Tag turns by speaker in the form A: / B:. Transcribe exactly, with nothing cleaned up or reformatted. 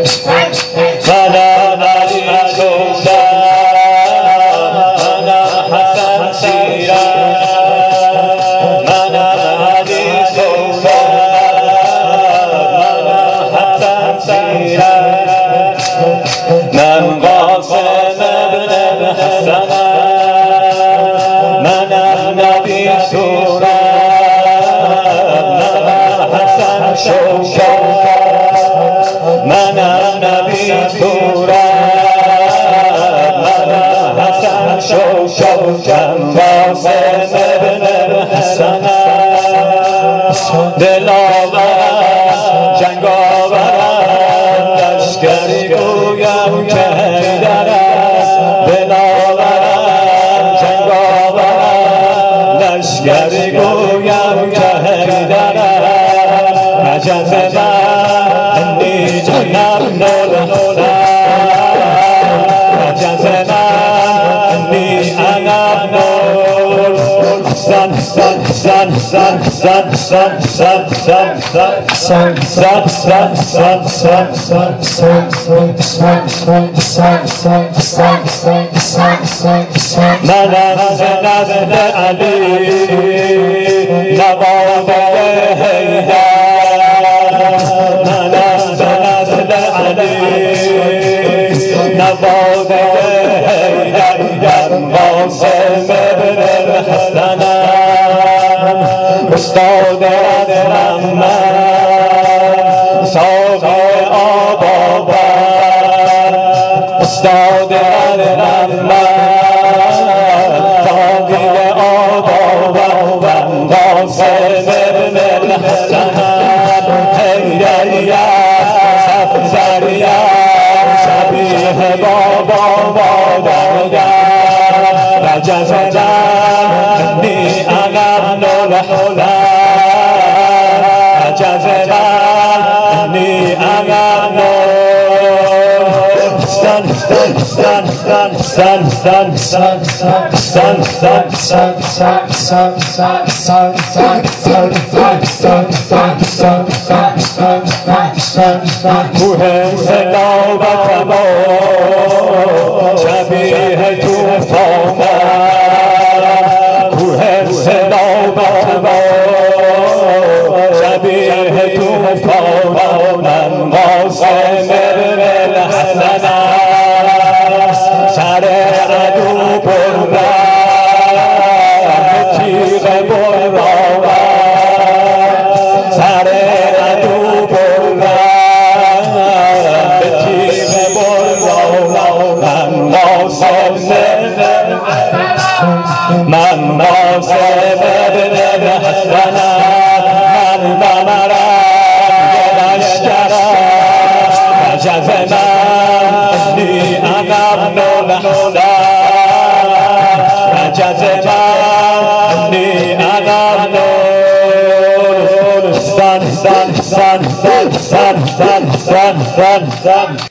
A: منم علی سودم منم حسن سیرم منم علی سودم منم حسن سیرم من قاسم ابن حسنم منم نبی سورم منم حسن شوشم منم نبی سورم منم حسن شوشم قاسم ابن حسنم دلاورم جنگاورم لشکری گویم که حیدرم دلاورم جنگاورم لشکری گویم که حیدرم عجز من انی جنم نور عجز من انی انا نور سن سن سن سن سن سن سن سن سن سن سن سن سن سن منم ز نزد علی نوابه حیدر منم ز نزد علی نوابه حیدر قاسم ابن حسنم استاد ندرم من ساقی آب آور استاد ندرم من ساقی آب آور قاسم ابن حسنم حیدریم سفزریم شبیه بابا بادرگر رجز انی انا نور عجز انی انا نور سن سن سن سن سن سن سن سن سن سن سن سن سن سن سن سن سن سن سن کوه صلابت ما شبیه توفان کوه صلابت ما شبیه توفان من قاسم ابن حسنم سر عدو بردم تیغ برام سر عدو بردم تیغ برام من قاسم ابن حسنم من قاسم ابن حسنم من بمرم یه لشکرم عجز من انی انا نور عجز من انی انا نور سن سن سن سن سن سن سن سن